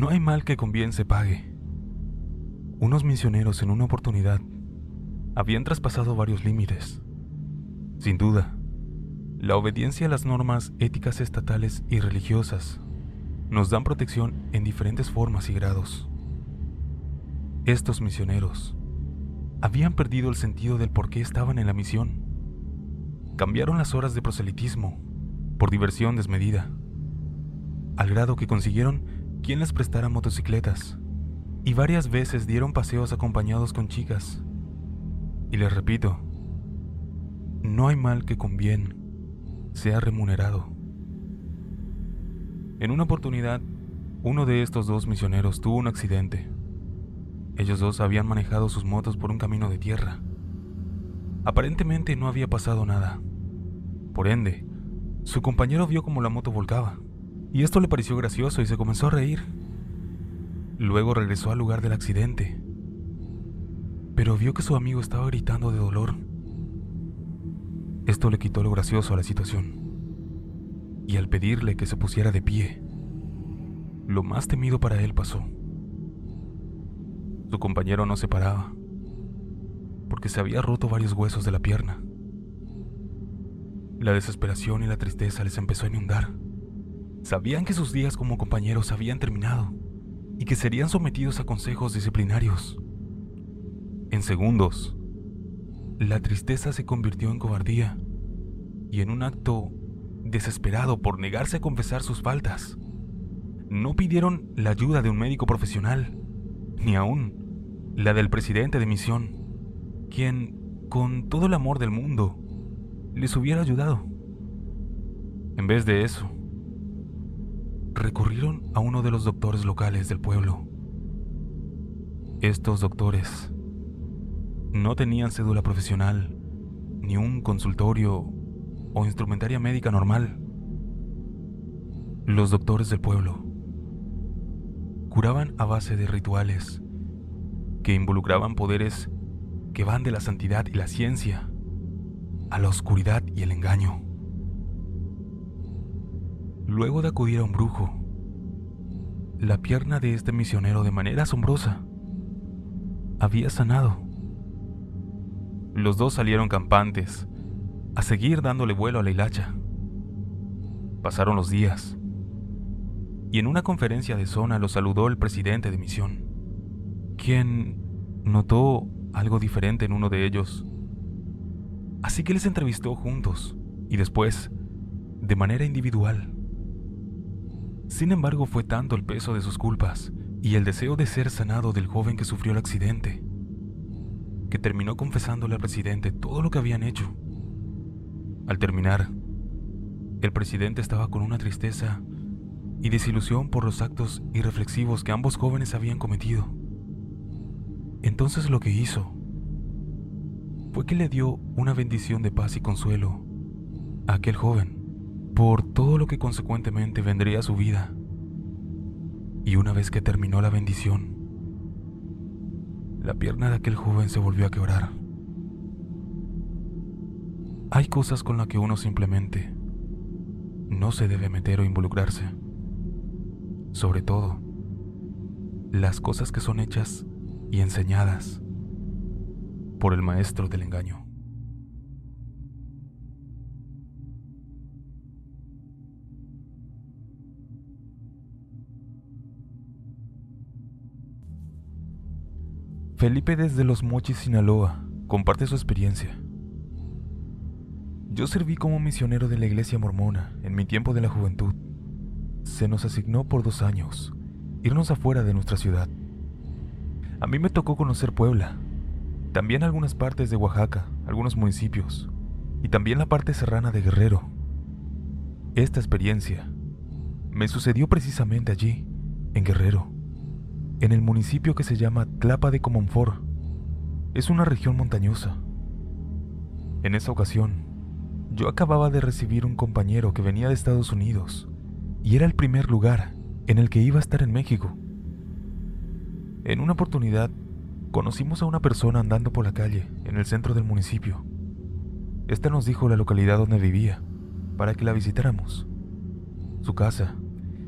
No hay mal que con bien se pague. Unos misioneros en una oportunidad habían traspasado varios límites. Sin duda, la obediencia a las normas éticas estatales y religiosas nos dan protección en diferentes formas y grados. Estos misioneros habían perdido el sentido del por qué estaban en la misión. Cambiaron las horas de proselitismo por diversión desmedida, al grado que consiguieron quien les prestara motocicletas y varias veces dieron paseos acompañados con chicas. Y les repito, no hay mal que con bien sea remunerado. En una oportunidad, uno de estos dos misioneros tuvo un accidente. Ellos dos habían manejado sus motos por un camino de tierra. Aparentemente no había pasado nada. Por ende, su compañero vio cómo la moto volcaba, y esto le pareció gracioso y se comenzó a reír. Luego regresó al lugar del accidente, pero vio que su amigo estaba gritando de dolor. Esto le quitó lo gracioso a la situación, y al pedirle que se pusiera de pie, lo más temido para él pasó. Su compañero no se paraba, porque se había roto varios huesos de la pierna. La desesperación y la tristeza les empezó a inundar. Sabían que sus días como compañeros habían terminado y que serían sometidos a consejos disciplinarios. En segundos, la tristeza se convirtió en cobardía y en un acto desesperado por negarse a confesar sus faltas. No pidieron la ayuda de un médico profesional, ni aún la del presidente de misión, quien, con todo el amor del mundo, les hubiera ayudado. En vez de eso, recurrieron a uno de los doctores locales del pueblo. Estos doctores no tenían cédula profesional, ni un consultorio o instrumentaria médica normal. Los doctores del pueblo curaban a base de rituales que involucraban poderes que van de la santidad y la ciencia a la oscuridad y el engaño. Luego de acudir a un brujo, la pierna de este misionero, de manera asombrosa, había sanado. Los dos salieron campantes a seguir dándole vuelo a la hilacha. Pasaron los días, y en una conferencia de zona los saludó el presidente de misión, quien notó algo diferente en uno de ellos. Así que les entrevistó juntos y después, de manera individual. Sin embargo, fue tanto el peso de sus culpas y el deseo de ser sanado del joven que sufrió el accidente, que terminó confesándole al presidente todo lo que habían hecho. Al terminar, el presidente estaba con una tristeza y desilusión por los actos irreflexivos que ambos jóvenes habían cometido. Entonces lo que hizo fue que le dio una bendición de paz y consuelo a aquel joven por todo lo que consecuentemente vendría a su vida. Y una vez que terminó la bendición, la pierna de aquel joven se volvió a quebrar. Hay cosas con las que uno simplemente no se debe meter o involucrarse. Sobre todo, las cosas que son hechas y enseñadas por el maestro del engaño. Felipe desde Los Mochis, Sinaloa, comparte su experiencia. Yo serví como misionero de la iglesia mormona en mi tiempo de la juventud. Se nos asignó por 2 años irnos afuera de nuestra ciudad. A mí me tocó conocer Puebla, también algunas partes de Oaxaca, algunos municipios, y también la parte serrana de Guerrero. Esta experiencia me sucedió precisamente allí, en Guerrero, en el municipio que se llama Tlapa de Comonfort. Es una región montañosa. En esa ocasión, yo acababa de recibir un compañero que venía de Estados Unidos y era el primer lugar en el que iba a estar en México. En una oportunidad, conocimos a una persona andando por la calle en el centro del municipio. Esta nos dijo la localidad donde vivía para que la visitáramos. Su casa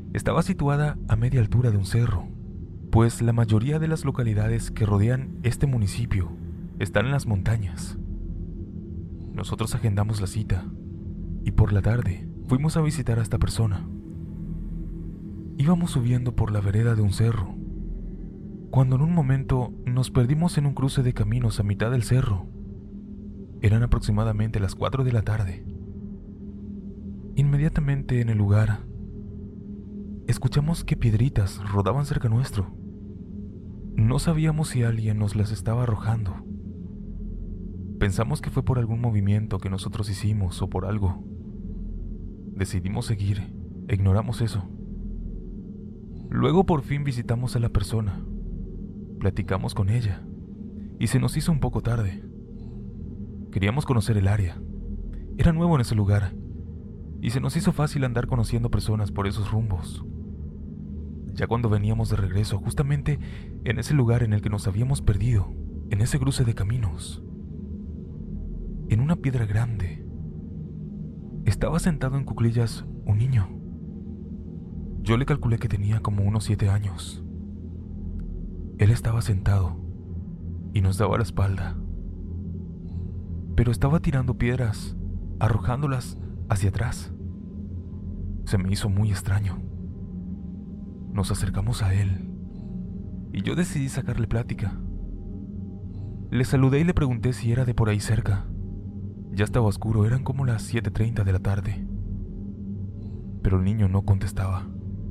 Estaba situada a media altura de un cerro, pues la mayoría de las localidades que rodean este municipio están en las montañas. Nosotros agendamos la cita y por la tarde fuimos a visitar a esta persona. Íbamos subiendo por la vereda de un cerro, cuando en un momento nos perdimos en un cruce de caminos a mitad del cerro. Eran aproximadamente las 4 de la tarde. Inmediatamente en el lugar, escuchamos que piedritas rodaban cerca nuestro. No sabíamos si alguien nos las estaba arrojando. Pensamos que fue por algún movimiento que nosotros hicimos o por algo. Decidimos seguir e ignoramos eso. Luego por fin visitamos a la persona. Platicamos con ella y se nos hizo un poco tarde. Queríamos conocer el área. Era nuevo en ese lugar y se nos hizo fácil andar conociendo personas por esos rumbos. Ya cuando veníamos de regreso, justamente en ese lugar en el que nos habíamos perdido, en ese cruce de caminos, en una piedra grande, estaba sentado en cuclillas un niño. Yo le calculé que tenía como unos 7 años. Él estaba sentado y nos daba la espalda, pero estaba tirando piedras, arrojándolas hacia atrás. Se me hizo muy extraño. Nos acercamos a él y yo decidí sacarle plática. Le saludé y le pregunté si era de por ahí cerca. Ya estaba oscuro, eran como las 7:30 de la tarde, pero el niño no contestaba.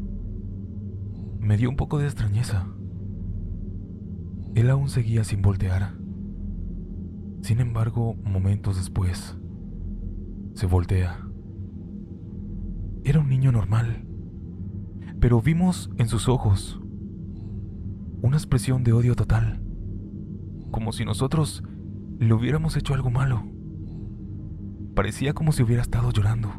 Me dio un poco de extrañeza. Él aún seguía sin voltear. Sin embargo, momentos después, se voltea. Era un niño normal, pero vimos en sus ojos una expresión de odio total, como si nosotros le hubiéramos hecho algo malo. Parecía como si hubiera estado llorando,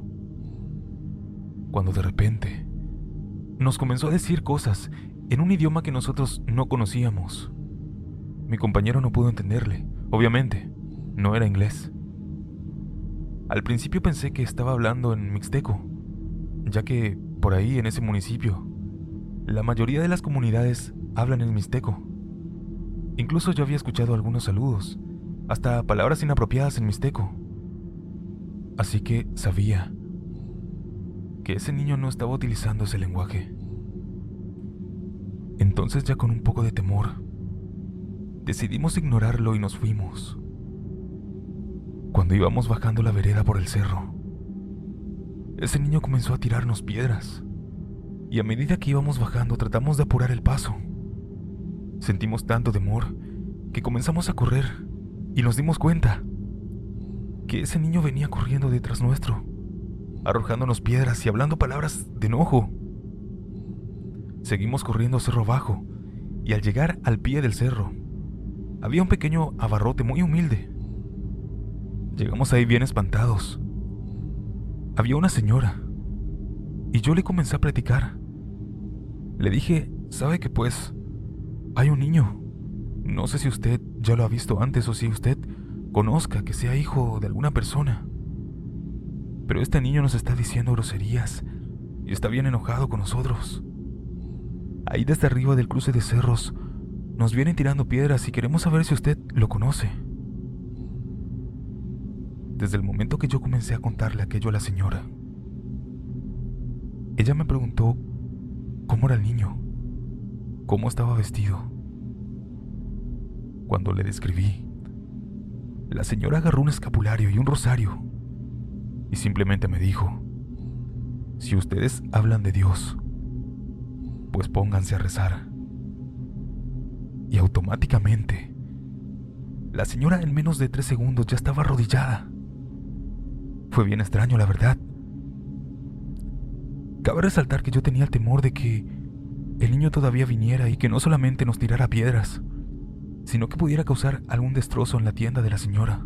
cuando de repente nos comenzó a decir cosas en un idioma que nosotros no conocíamos. Mi compañero no pudo entenderle, obviamente, no era inglés. Al principio pensé que estaba hablando en mixteco, ya que por ahí en ese municipio la mayoría de las comunidades hablan en mixteco. Incluso yo había escuchado algunos saludos, hasta palabras inapropiadas en mixteco. Así que sabía que ese niño no estaba utilizando ese lenguaje. Entonces, ya con un poco de temor, decidimos ignorarlo y nos fuimos. Cuando íbamos bajando la vereda por el cerro, ese niño comenzó a tirarnos piedras, y a medida que íbamos bajando tratamos de apurar el paso. Sentimos tanto temor que comenzamos a correr y nos dimos cuenta que ese niño venía corriendo detrás nuestro, arrojándonos piedras y hablando palabras de enojo. Seguimos corriendo cerro abajo y al llegar al pie del cerro había un pequeño abarrote muy humilde. Llegamos ahí bien espantados. Había una señora y yo le comencé a platicar. Le dije, ¿sabe qué pues? Hay un niño. No sé si usted ya lo ha visto antes o si usted conozca que sea hijo de alguna persona. Pero este niño nos está diciendo groserías y está bien enojado con nosotros. Ahí desde arriba del cruce de cerros nos vienen tirando piedras y queremos saber si usted lo conoce. Desde el momento que yo comencé a contarle aquello a la señora, ella me preguntó cómo era el niño, cómo estaba vestido. Cuando le describí, la señora agarró un escapulario y un rosario y simplemente me dijo, si ustedes hablan de Dios, pues pónganse a rezar. Y automáticamente, la señora en menos de 3 segundos ya estaba arrodillada. Fue bien extraño, la verdad. Cabe resaltar que yo tenía el temor de que el niño todavía viniera y que no solamente nos tirara piedras, sino que pudiera causar algún destrozo en la tienda de la señora.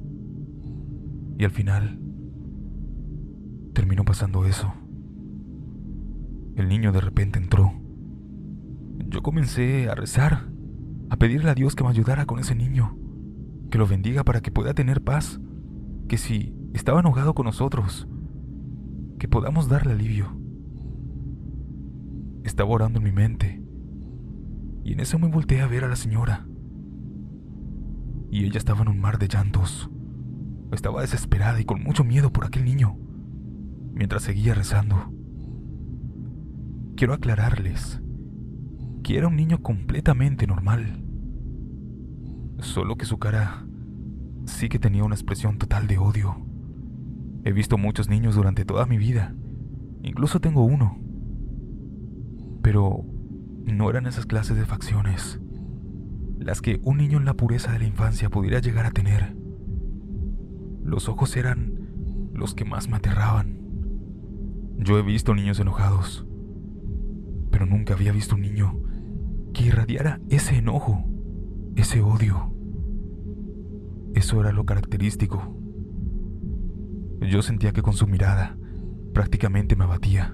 Y al final, terminó pasando eso. El niño de repente entró. Yo comencé a rezar, a pedirle a Dios que me ayudara con ese niño, que lo bendiga para que pueda tener paz, que si estaba enojado con nosotros, que podamos darle alivio. Estaba orando en mi mente, y en eso me volteé a ver a la señora. Y ella estaba en un mar de llantos. Estaba desesperada y con mucho miedo por aquel niño, mientras seguía rezando. Quiero aclararles que era un niño completamente normal, solo que su cara sí que tenía una expresión total de odio. He visto muchos niños durante toda mi vida, incluso tengo uno, pero no eran esas clases de facciones las que un niño en la pureza de la infancia pudiera llegar a tener. Los ojos eran los que más me aterraban. Yo he visto niños enojados, pero nunca había visto un niño que irradiara ese enojo, ese odio. Eso era lo característico. Yo sentía que con su mirada prácticamente me abatía.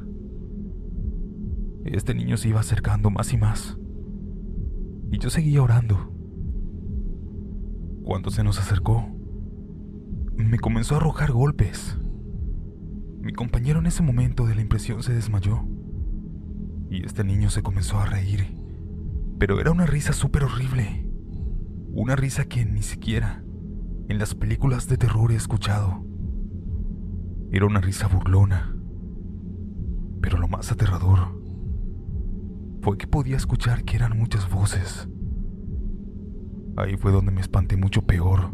Este niño se iba acercando más y más, y yo seguía orando. Cuando se nos acercó, me comenzó a arrojar golpes. Mi compañero en ese momento de la impresión se desmayó, y este niño se comenzó a reír, pero era una risa súper horrible, una risa que ni siquiera en las películas de terror he escuchado. Era una risa burlona, pero lo más aterrador fue que podía escuchar que eran muchas voces. Ahí fue donde me espanté mucho peor.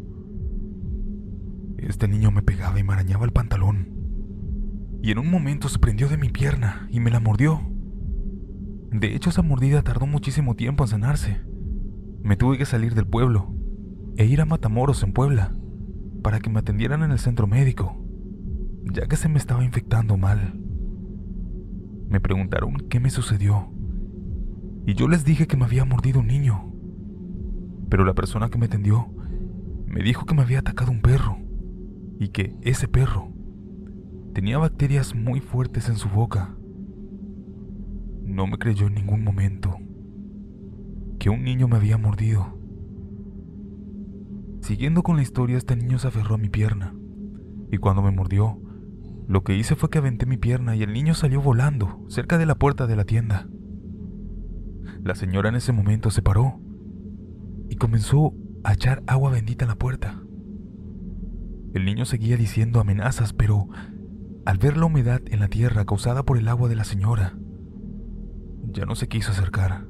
Este niño me pegaba y me arañaba el pantalón, y en un momento se prendió de mi pierna y me la mordió. De hecho, esa mordida tardó muchísimo tiempo en sanarse. Me tuve que salir del pueblo e ir a Matamoros, en Puebla, para que me atendieran en el centro médico, ya que se me estaba infectando mal. Me preguntaron qué me sucedió, y yo les dije que me había mordido un niño, pero la persona que me atendió me dijo que me había atacado un perro, y que ese perro tenía bacterias muy fuertes en su boca. No me creyó en ningún momento que un niño me había mordido. Siguiendo con la historia, este niño se aferró a mi pierna, y cuando me mordió, lo que hice fue que aventé mi pierna y el niño salió volando cerca de la puerta de la tienda. La señora en ese momento se paró y comenzó a echar agua bendita en la puerta. El niño seguía diciendo amenazas, pero al ver la humedad en la tierra causada por el agua de la señora, ya no se quiso acercar.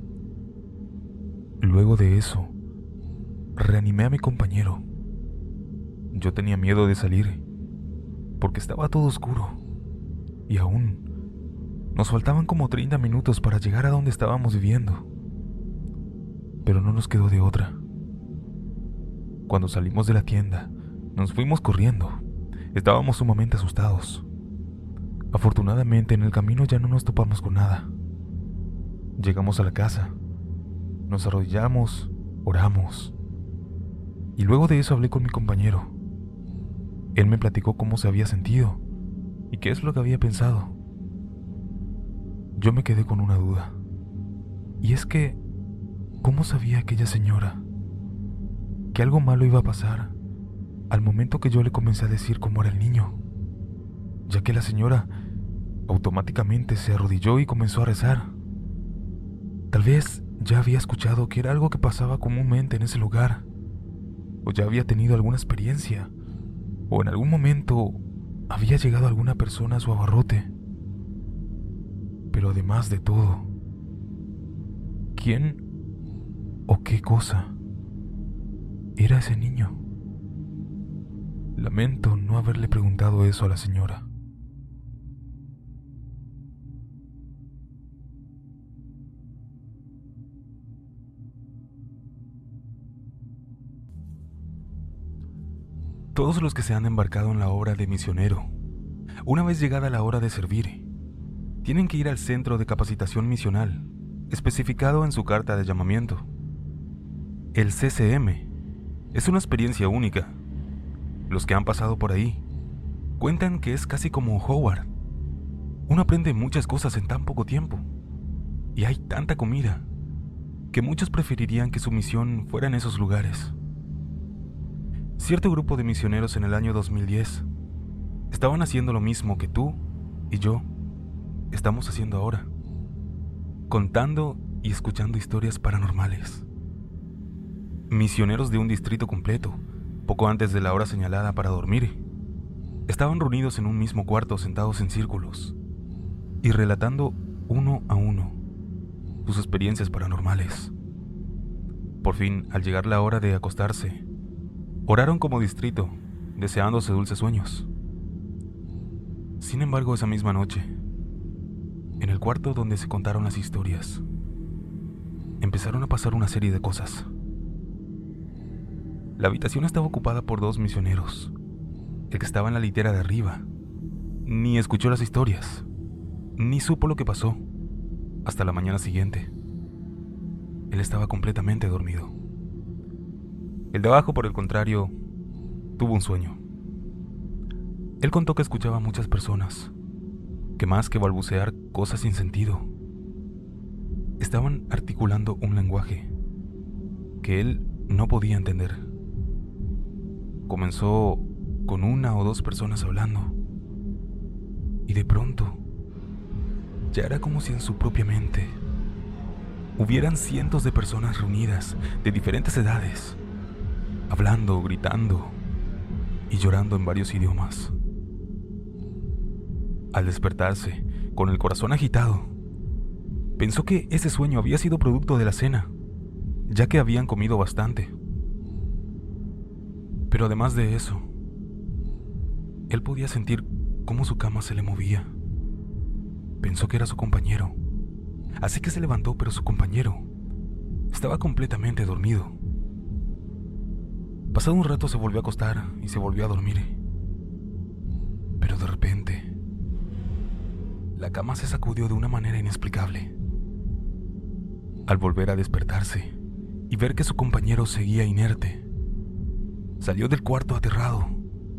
Luego de eso, reanimé a mi compañero. Yo tenía miedo de salir, porque estaba todo oscuro, y aún nos faltaban como 30 minutos para llegar a donde estábamos viviendo. Pero no nos quedó de otra. Cuando salimos de la tienda, nos fuimos corriendo. Estábamos sumamente asustados. Afortunadamente, en el camino ya no nos topamos con nada. Llegamos a la casa, nos arrodillamos, oramos, y luego de eso hablé con mi compañero. Él me platicó cómo se había sentido y qué es lo que había pensado. Yo me quedé con una duda, y es que, ¿cómo sabía aquella señora que algo malo iba a pasar al momento que yo le comencé a decir cómo era el niño? Ya que la señora automáticamente se arrodilló y comenzó a rezar. Tal vez ya había escuchado que era algo que pasaba comúnmente en ese lugar, o ya había tenido alguna experiencia, o en algún momento había llegado alguna persona a su abarrote. Pero además de todo, ¿quién o qué cosa era ese niño? Lamento no haberle preguntado eso a la señora. Todos los que se han embarcado en la obra de misionero, una vez llegada la hora de servir, tienen que ir al centro de capacitación misional, especificado en su carta de llamamiento. El CCM es una experiencia única. Los que han pasado por ahí cuentan que es casi como Howard. Uno aprende muchas cosas en tan poco tiempo, y hay tanta comida que muchos preferirían que su misión fuera en esos lugares. Cierto grupo de misioneros en el año 2010 estaban haciendo lo mismo que tú y yo estamos haciendo ahora. contando y escuchando historias paranormales. Misioneros de un distrito completo, poco antes de la hora señalada para dormir, estaban reunidos en un mismo cuarto sentados en círculos y relatando uno a uno sus experiencias paranormales. Por fin, al llegar la hora de acostarse, oraron como distrito, deseándose dulces sueños. Sin embargo, esa misma noche, en el cuarto donde se contaron las historias, empezaron a pasar una serie de cosas. La habitación estaba ocupada por 2 misioneros. El que estaba en la litera de arriba ni escuchó las historias, ni supo lo que pasó hasta la mañana siguiente. Él estaba completamente dormido. El de abajo, por el contrario, tuvo un sueño. Él contó que escuchaba a muchas personas que, más que balbucear cosas sin sentido, estaban articulando un lenguaje que él no podía entender. Comenzó con 1 o 2 personas hablando, y de pronto ya era como si en su propia mente hubieran cientos de personas reunidas de diferentes edades, hablando, gritando y llorando en varios idiomas. Al despertarse, con el corazón agitado, pensó que ese sueño había sido producto de la cena, ya que habían comido bastante. Pero además de eso, él podía sentir cómo su cama se le movía. Pensó que era su compañero, así que se levantó, pero su compañero estaba completamente dormido. Pasado un rato se volvió a acostar y se volvió a dormir. Pero de repente, la cama se sacudió de una manera inexplicable. Al volver a despertarse y ver que su compañero seguía inerte, salió del cuarto aterrado.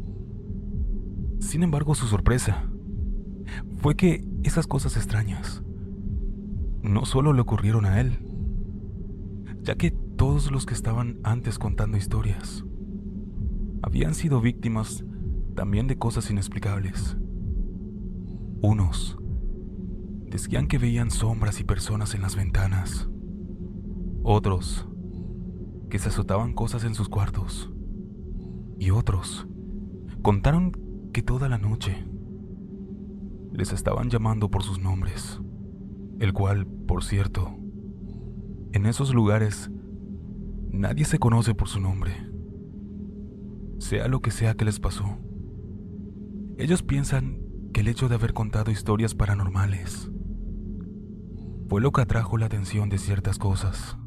Sin embargo, su sorpresa fue que esas cosas extrañas no solo le ocurrieron a él, ya que todos los que estaban antes contando historias habían sido víctimas también de cosas inexplicables. Unos decían que veían sombras y personas en las ventanas. Otros que se azotaban cosas en sus cuartos. Y otros contaron que toda la noche les estaban llamando por sus nombres, el cual, por cierto, en esos lugares nadie se conoce por su nombre. Sea lo que sea que les pasó, ellos piensan que el hecho de haber contado historias paranormales fue lo que atrajo la atención de ciertas cosas.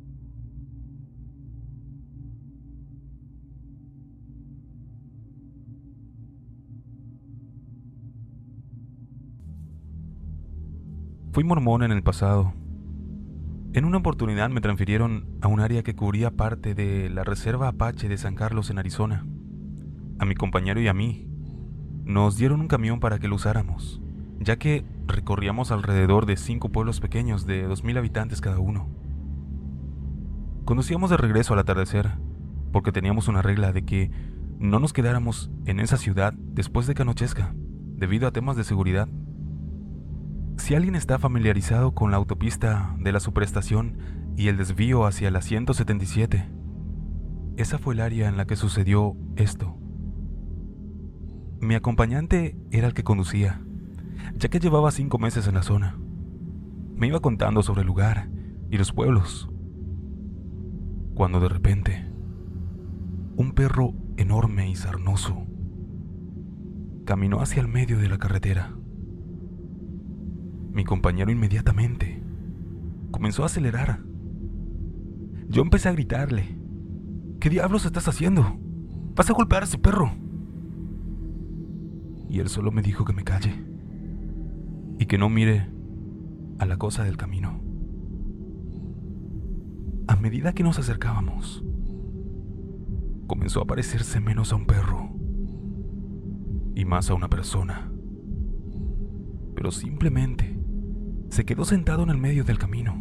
Fui mormón en el pasado. En una oportunidad me transfirieron a un área que cubría parte de la Reserva Apache de San Carlos en Arizona. A mi compañero y a mí nos dieron un camión para que lo usáramos, ya que recorríamos alrededor de 5 pueblos pequeños de 2,000 habitantes cada uno. Conducíamos de regreso al atardecer, porque teníamos una regla de que no nos quedáramos en esa ciudad después de que anochezca, debido a temas de seguridad. Si alguien está familiarizado con la autopista de la superestación y el desvío hacia la 177, esa fue el área en la que sucedió esto. Mi acompañante era el que conducía, ya que llevaba 5 meses en la zona. Me iba contando sobre el lugar y los pueblos, cuando de repente, un perro enorme y sarnoso caminó hacia el medio de la carretera. Mi compañero inmediatamente comenzó a acelerar. Yo empecé a gritarle: ¿qué diablos estás haciendo? ¡Vas a golpear a ese perro! Y él solo me dijo que me calle y que no mire a la cosa del camino. A medida que nos acercábamos, comenzó a parecerse menos a un perro y más a una persona. Pero simplemente se quedó sentado en el medio del camino.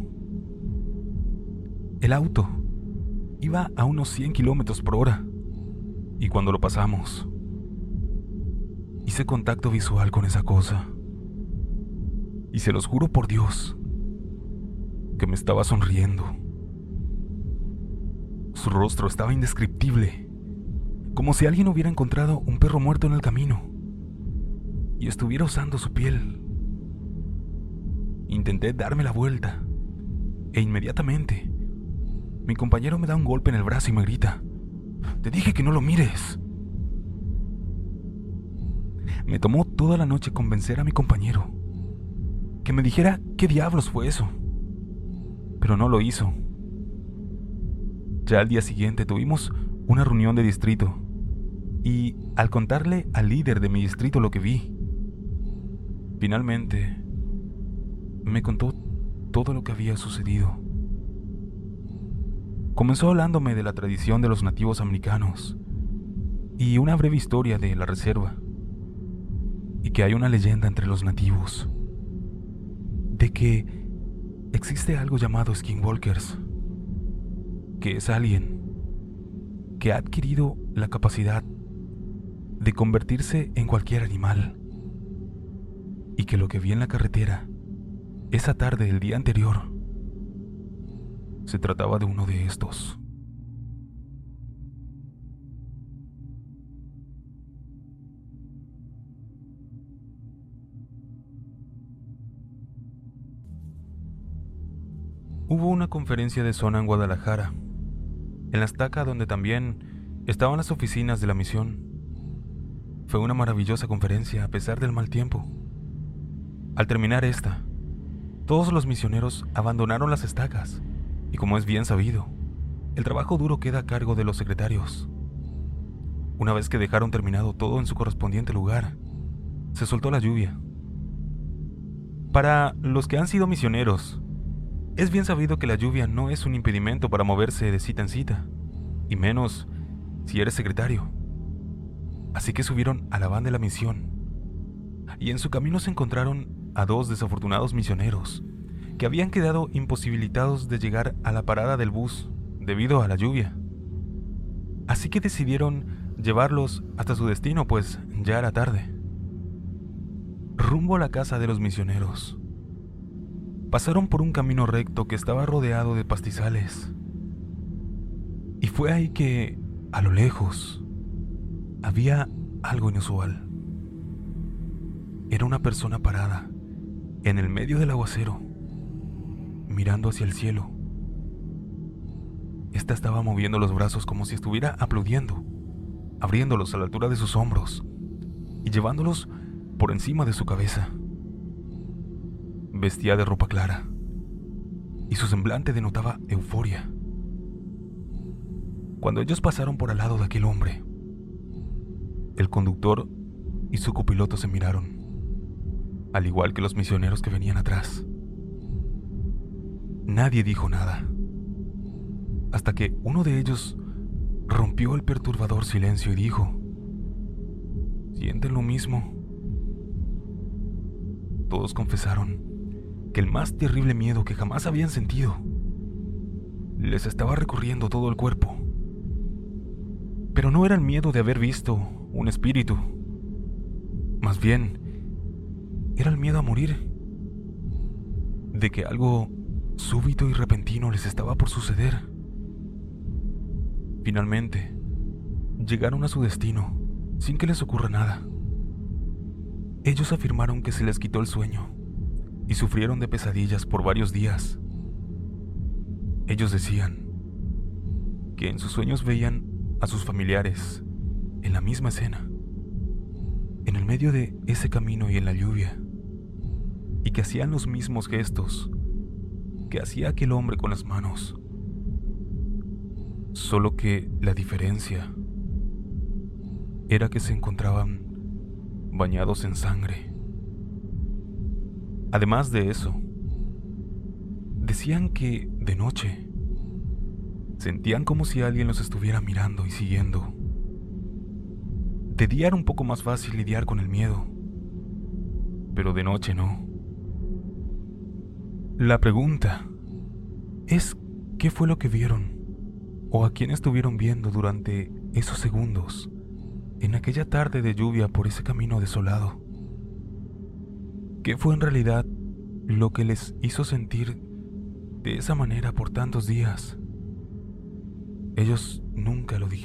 El auto iba a unos 100 kilómetros por hora, y cuando lo pasamos, hice contacto visual con esa cosa. Y se los juro por Dios que me estaba sonriendo. Su rostro estaba indescriptible, como si alguien hubiera encontrado un perro muerto en el camino y estuviera usando su piel. Intenté darme la vuelta e inmediatamente mi compañero me da un golpe en el brazo y me grita: «Te dije que no lo mires». Me tomó toda la noche convencer a mi compañero que me dijera qué diablos fue eso, pero no lo hizo. Ya al día siguiente tuvimos una reunión de distrito y al contarle al líder de mi distrito lo que vi, finalmente me contó todo lo que había sucedido. Comenzó hablándome de la tradición de los nativos americanos y una breve historia de la reserva, y que hay una leyenda entre los nativos de que existe algo llamado skinwalkers, que es alguien que ha adquirido la capacidad de convertirse en cualquier animal, y que lo que vi en la carretera esa tarde del día anterior se trataba de uno de estos. Hubo una conferencia de zona en Guadalajara, en la estaca donde también estaban las oficinas de la misión. Fue una maravillosa conferencia a pesar del mal tiempo. Al terminar esta, todos los misioneros abandonaron las estacas y, como es bien sabido, el trabajo duro queda a cargo de los secretarios. Una vez que dejaron terminado todo en su correspondiente lugar, se soltó la lluvia. Para los que han sido misioneros, es bien sabido que la lluvia no es un impedimento para moverse de cita en cita, y menos si eres secretario. Así que subieron a la van de la misión, y en su camino se encontraron a dos desafortunados misioneros que habían quedado imposibilitados de llegar a la parada del bus debido a la lluvia. Así que decidieron llevarlos hasta su destino, pues ya era tarde. Rumbo a la casa de los misioneros, pasaron por un camino recto que estaba rodeado de pastizales, y fue ahí que, a lo lejos, había algo inusual. Era una persona parada en el medio del aguacero, mirando hacia el cielo. Esta estaba moviendo los brazos como si estuviera aplaudiendo, abriéndolos a la altura de sus hombros y llevándolos por encima de su cabeza. Vestía de ropa clara y su semblante denotaba euforia. Cuando ellos pasaron por al lado de aquel hombre, el conductor y su copiloto se miraron, al igual que los misioneros que venían atrás. Nadie dijo nada, hasta que uno de ellos rompió el perturbador silencio y dijo: ¿Sienten lo mismo? Todos confesaron que el más terrible miedo que jamás habían sentido les estaba recorriendo todo el cuerpo. Pero no era el miedo de haber visto un espíritu, más bien era el miedo a morir, de que algo súbito y repentino les estaba por suceder. Finalmente, llegaron a su destino sin que les ocurra nada. Ellos afirmaron que se les quitó el sueño y sufrieron de pesadillas por varios días. Ellos decían que en sus sueños veían a sus familiares en la misma escena, en el medio de ese camino y en la lluvia, y que hacían los mismos gestos que hacía aquel hombre con las manos, solo que la diferencia era que se encontraban bañados en sangre. Además de eso, decían que de noche sentían como si alguien los estuviera mirando y siguiendo. De día era un poco más fácil lidiar con el miedo, pero de noche no. La pregunta es: ¿qué fue lo que vieron o a quién estuvieron viendo durante esos segundos en aquella tarde de lluvia por ese camino desolado? ¿Qué fue en realidad lo que les hizo sentir de esa manera por tantos días. Ellos nunca lo